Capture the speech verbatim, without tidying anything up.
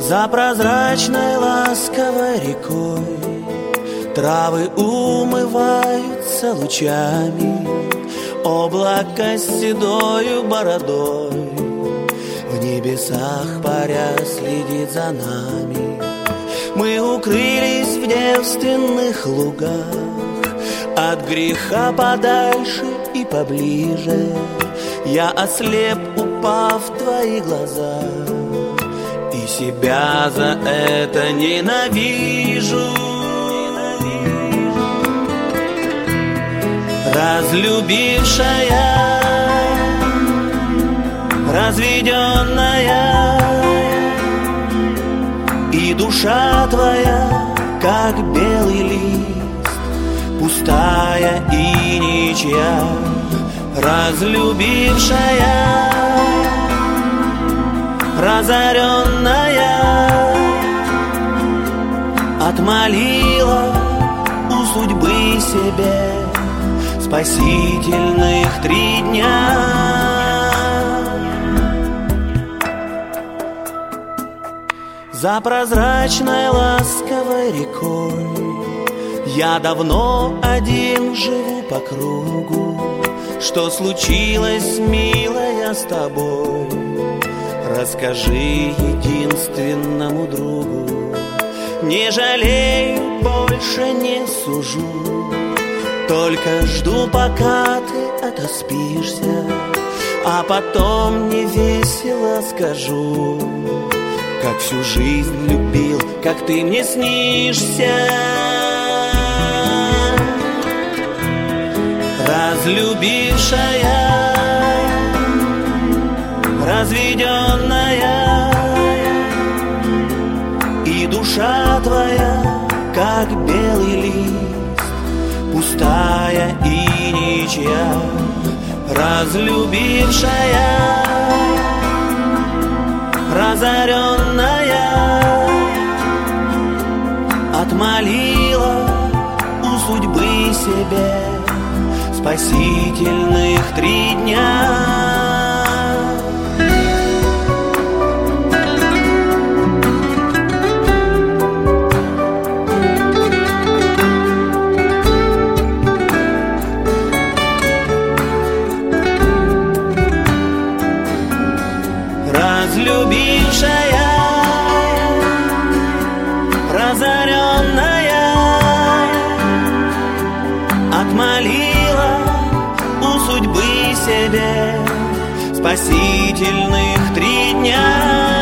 За прозрачной ласковой рекой травы умываются лучами, облако с седою бородой в небесах паря следит за нами. Мы укрылись в девственных лугах, от греха подальше и поближе. Я ослеп, упав в твои глаза, и себя за это ненавижу. Разлюбившая, разведенная, и душа твоя, как белый лист, пустая и ничья. Разлюбившая, разоренная, отмолила у судьбы себе спасительных три дня. За прозрачной ласковой рекой я давно один живу по кругу. Что случилось, милая, с тобой? Расскажи единственному другу. Не жалею, больше не сужу, только жду, пока ты отоспишься, а потом невесело скажу, как всю жизнь любил, как ты мне снишься. Разлюбившая, разведенная, и душа твоя, как белый лист, пустая и ничья. Разлюбившая, разоренная, отмолила у судьбы себе спасительных три дня. Разлюбившая, разоренная, отмолила у судьбы себе спасительных три дня.